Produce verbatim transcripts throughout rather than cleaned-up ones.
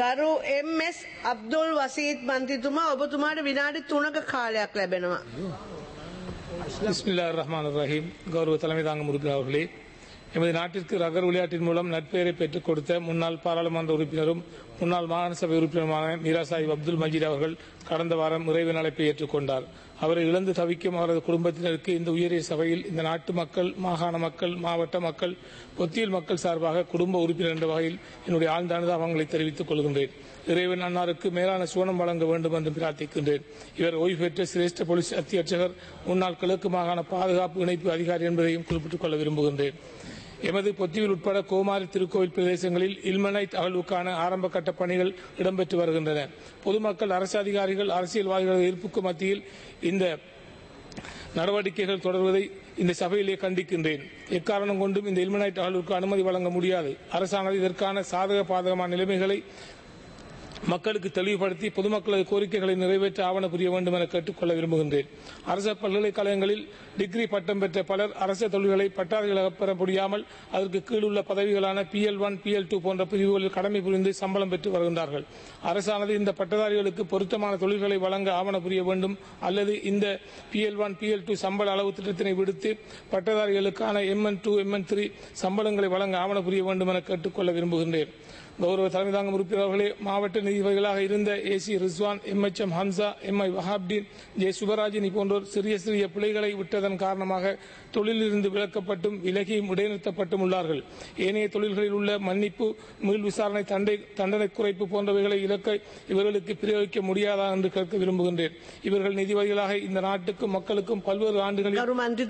ගරු එම්.එස්. අබ්දුල් වසීද් මන්ත්‍රීතුමා ඔබතුමාට විනාඩි තුනක කාලයක් ලැබෙනවා. பிஸ்மில்லாஹிர் ரஹ்மானிர் ரஹீம். கௌரவ தலைமை தாங்கும் உறுப்பினர் அவர்களே, எமது நாட்டிற்கு ரகர் விளையாட்டின் மூலம் நட்பெயரை பெற்றுக் கொடுத்த முன்னாள் பாராளுமன்ற உறுப்பினரும் முன்னாள் மாகாண சபை உறுப்பினருமான மீரா சாஹிப் அப்துல் மஜீத் அவர்கள் கடந்த வாரம் இறைவன் அழைப்பை ஏற்றுக்கொண்டார். அவரை இழந்து தவிக்கும் அவரது குடும்பத்தினருக்கு இந்த உயரிய சபையில் இந்த நாட்டு மக்கள், மாகாண மக்கள், மாவட்ட மக்கள், பொத்தியில் மக்கள் சார்பாக குடும்ப உறுப்பினர் என்ற வகையில் என்னுடைய ஆழ்ந்த அனுதாபங்களை தெரிவித்துக் கொள்கின்றேன். இறைவன் அன்னாருக்கு மேலான சுவனம் வழங்க வேண்டும் என்று பிரார்த்திக்கின்றேன். இவர் ஓய்வு பெற்ற சிரேஷ்ட போலீஸ் அத்தியட்சகர், முன்னாள் கிழக்கு மாகாண பாதுகாப்பு இணைப்பு அதிகாரி என்பதையும் குறிப்பிட்டுக் கொள்ள விரும்புகின்றேன். எமது பொத்தியில் உட்பட கோமாரி திருக்கோவில் பிரதேசங்களில் இல்மனைட் அகழ்வுக்கான ஆரம்ப கட்ட பணிகள் இடம்பெற்று வருகின்றன. பொதுமக்கள், அரசு அதிகாரிகள், அரசியல்வாதிகள் எதிர்ப்புக்கு மத்தியில் இந்த நடவடிக்கைகள் தொடர்வதை இந்த சபையிலே கண்டிக்கின்றேன். எக்காரணம் கொண்டும் இந்த இல்மனைட் அகழ்வுக்கு அனுமதி வழங்க முடியாது. அரசானது இதற்கான சாதக பாதகமான நிலைமைகளை மக்களுக்கு தெளிவுபடுத்தி பொதுமக்களது கோரிக்கைகளை நிறைவேற்ற ஆவண புரிய வேண்டும் என கேட்டுக்கொள்ள விரும்புகின்றேன். அரசு பல்கலைக்கழகங்களில் டிகிரி பட்டம் பெற்ற பலர் அரசு தொழில்களை பட்டாரிகளாக பெற முடியாமல் அதற்கு கீழுள்ள பதவிகளான P L one P L two போன்ற பிரிவுகளில் கடமை புரிந்து சம்பளம் பெற்று வருகின்றார்கள். அரசானது இந்த பட்டதாரிகளுக்கு பொருத்தமான தொழில்களை வழங்க ஆவண புரிய வேண்டும், அல்லது இந்த P L one P L two சம்பள அளவு திட்டத்தினை விடுத்து பட்டதாரிகளுக்கான M N two M N three சம்பளங்களை வழங்க ஆவண புரிய வேண்டும் என கேட்டுக்கொள்ள விரும்புகின்றேன். கௌரவ தலைமை தாங்கும் உறுப்பினர்களே, மாவட்ட நீதிபதிகளாக இருந்த A C Rizwan, M H M Hamsa, M I Wahabdeen, J Subarajini போன்றோர் சிறிய சிறிய பிழைகளை விட்டதன் காரணமாக தொழிலிருந்து விலக்கப்பட்டும் விலகியும் இடைநிறுத்தப்பட்டும் உள்ளார்கள். ஏனைய தொழில்களில் உள்ள மன்னிப்பு, மீள் விசாரணை, தண்டை தண்டனை குறைப்பு போன்றவைகளை இலக்க இவர்களுக்கு பிரயோகிக்க முடியாதா என்று கேட்க விரும்புகின்றேன். இவர்கள் நீதிபதிகளாக இந்த நாட்டுக்கும் மக்களுக்கும் பல்வேறு ஆண்டுகளில்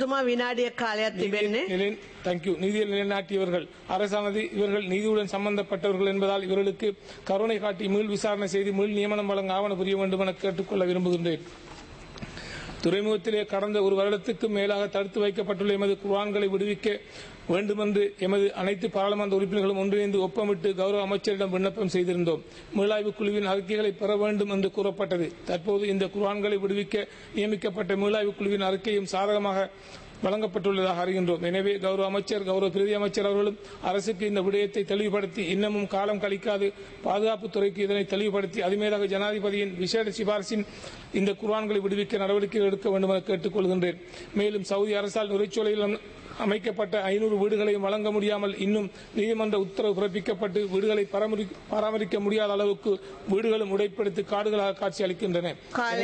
நீதியில் நிலைநாட்டியவர்கள். அரசானது இவர்கள் நீதியுடன் சம்பந்தப்பட்டவர்கள் என்பதால் இவர்களுக்கு கருணை காட்டி மீள் விசாரணை செய்து மீள் நியமனம் வழங்க ஆவண புரிய வேண்டும் என கேட்டுக்கொள்ள விரும்புகின்றேன். துறைமுகத்திலே கடந்த ஒரு வருடத்துக்கு மேலாக தடுத்து வைக்கப்பட்டுள்ள எமது குர்ஆன்களை விடுவிக்க வேண்டும் என்று எமது அனைத்து பாராளுமன்ற உறுப்பினர்களும் ஒன்றிணைந்து ஒப்பமிட்டு கௌரவ அமைச்சரிடம் விண்ணப்பம் செய்திருந்தோம். மீளாய்வு குழுவின் அறிக்கைகளை பெற வேண்டும் என்று கூறப்பட்டது. தற்போது இந்த குர்ஆன்களை விடுவிக்க நியமிக்கப்பட்ட மீளாய்வு குழுவின் அறிக்கையும் சாதகமாக வழங்கப்பட்டுள்ளதாக அறிகின்றோம். எனவே கௌரவ அமைச்சர், கௌரவ பிரதி அமைச்சர் அவர்களும் அரசுக்கு இந்த விடயத்தை தெளிவுபடுத்தி இன்னமும் காலம் கழிக்காது பாதுகாப்புத்துறைக்கு இதனை தெளிவுபடுத்தி அதுமேலாக ஜனாதிபதியின் விசேட சிபாரிசின் இந்த குர்ஆன்களை விடுவிக்க நடவடிக்கை எடுக்க வேண்டும் என கேட்டுக் கொள்கின்றேன். மேலும் சவுதி அரசால் நுரைச்சோலையில் அமைக்கப்பட்ட ஐநூறு வீடுகளையும் வழங்க முடியாமல் இன்னும் நீதிமன்ற உத்தரவு பிறப்பிக்கப்பட்டு வீடுகளை பராமரிக்க முடியாத அளவுக்கு வீடுகளும் உடைப்படுத்தி காடுகளாக காட்சி அளிக்கின்றன.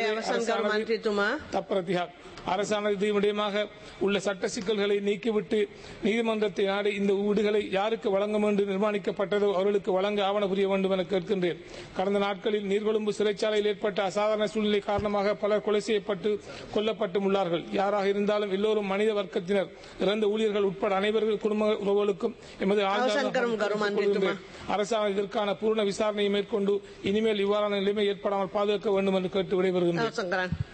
அரசானது விடயமாக உள்ள சட்ட சிக்கல்களை நீக்கிவிட்டு நீதிமன்றத்தை நாடி இந்த வீடுகளை யாருக்கு வழங்க வேண்டும் நிர்மாணிக்கப்பட்டதோ அவர்களுக்கு வழங்க ஆவண புரிய வேண்டும் என கேட்கின்றேன். கடந்த நாட்களில் நீர்கொழும்பு சிறைச்சாலையில் ஏற்பட்ட அசாதாரண சூழ்நிலை காரணமாக பலர் கொலை செய்யப்பட்டு கொல்லப்பட்டும் உள்ளார்கள். யாராக இருந்தாலும் எல்லோரும் மனித வர்க்கத்தினர். இறந்த ஊழியர்கள் உட்பட அனைவர்கள் குடும்ப உறவுகளுக்கும் எமது அரசாங்கம் இதற்கான பூர்ண விசாரணையை மேற்கொண்டு இனிமேல் இவ்வாறான நிலைமை ஏற்படாமல் பாதுகாக்க வேண்டும் என்று கேட்டு விடைபெறுகின்றேன்.